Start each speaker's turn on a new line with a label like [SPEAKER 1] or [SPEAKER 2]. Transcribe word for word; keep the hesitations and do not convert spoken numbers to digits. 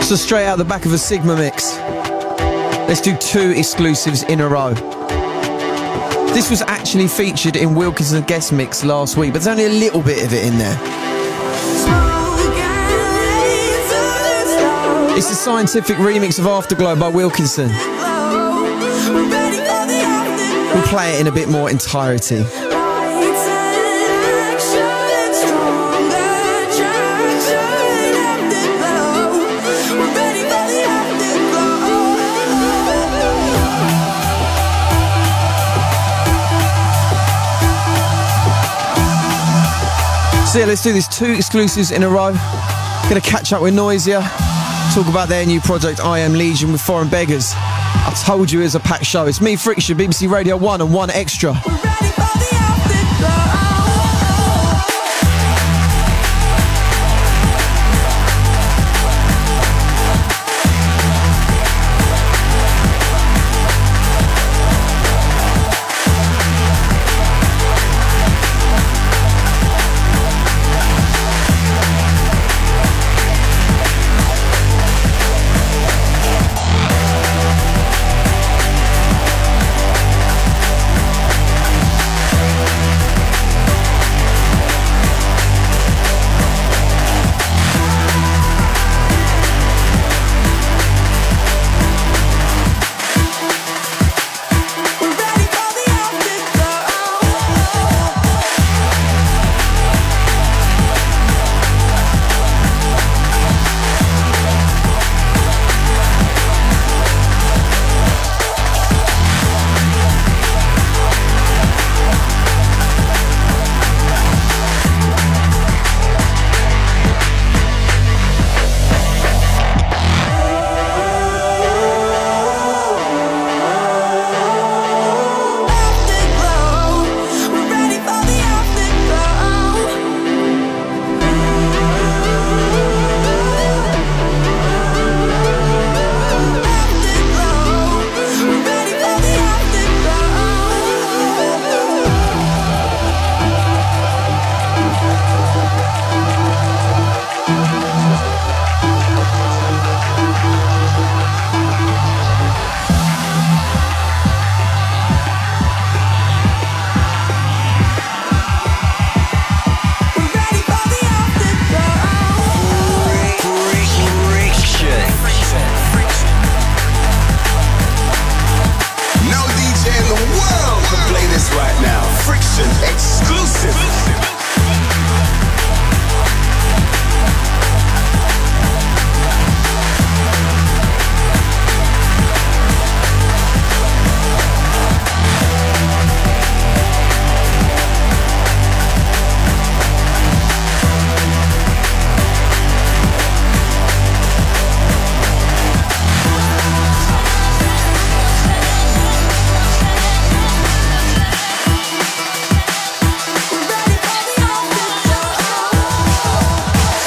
[SPEAKER 1] So straight out the back of a Sigma mix, let's do two exclusives in a row. This was actually featured in Wilkinson's guest mix last week, but there's only a little bit of it in there. It's a scientific remix of Afterglow by Wilkinson. We'll play it in a bit more entirety. So yeah, let's do this, two exclusives in a row. Gonna catch up with Noisia, talk about their new project I Am Legion with Foreign Beggars. I told you it was a packed show. It's me, Friction, B B C Radio one and one Extra.
[SPEAKER 2] right now. Friction exclusive.